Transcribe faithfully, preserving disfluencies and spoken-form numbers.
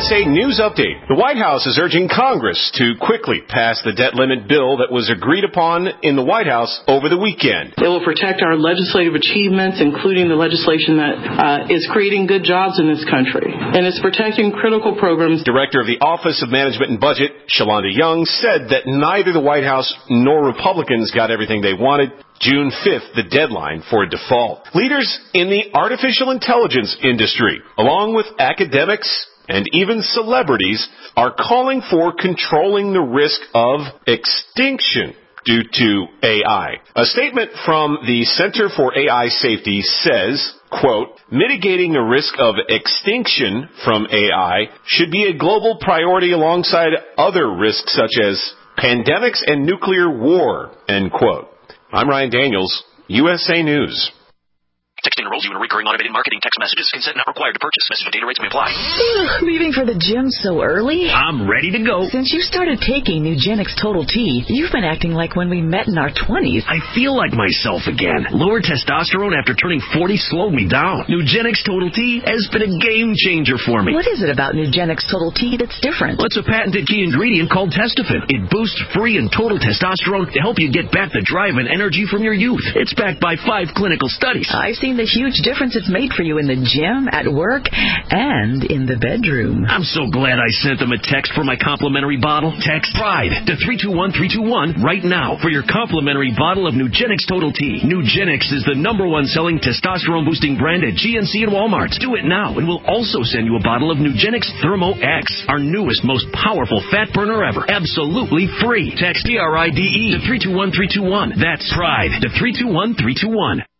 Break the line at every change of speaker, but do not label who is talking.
S A News Update. The White House is urging Congress to quickly pass the debt limit bill that was agreed upon in the White House over the weekend.
It will protect our legislative achievements, including the legislation that uh, is creating good jobs in this country. And it's protecting critical programs.
Director of the Office of Management and Budget, Shalonda Young, said that neither the White House nor Republicans got everything they wanted. June fifth, the deadline for a default. Leaders in the artificial intelligence industry, along with academics and even celebrities, are calling for controlling the risk of extinction due to A I. A statement from the Center for A I Safety says, quote, mitigating the risk of extinction from A I should be a global priority alongside other risks such as pandemics and nuclear war, end quote. I'm Ryan Daniels, U S A News.
Texting enrolls you in recurring automated marketing text messages. Consent not required to purchase. Message and data rates may apply.
Leaving for the gym so early?
I'm ready to go.
Since you started taking Nugenix Total T, you've been acting like when we met in our twenties.
I feel like myself again. Lower testosterone after turning forty slowed me down. Nugenix Total T has been a game changer for me.
What is it about Nugenix Total T that's different?
Well, it's a patented key ingredient called Testofen. It boosts free and total testosterone to help you get back the drive and energy from your youth. It's backed by five clinical studies.
I've seen the huge difference it's made for you in the gym, at work, and in the bedroom.
I'm so glad I sent them a text for my complimentary bottle. Text PRIDE to three two one three two one right now for your complimentary bottle of Nugenix Total T. Nugenix is the number one selling testosterone-boosting brand at G N C and Walmart. Do it now, and we'll also send you a bottle of Nugenix Thermo X, our newest, most powerful fat burner ever. Absolutely free. Text P R I D E to three two one three two one. That's PRIDE to three two one three two one.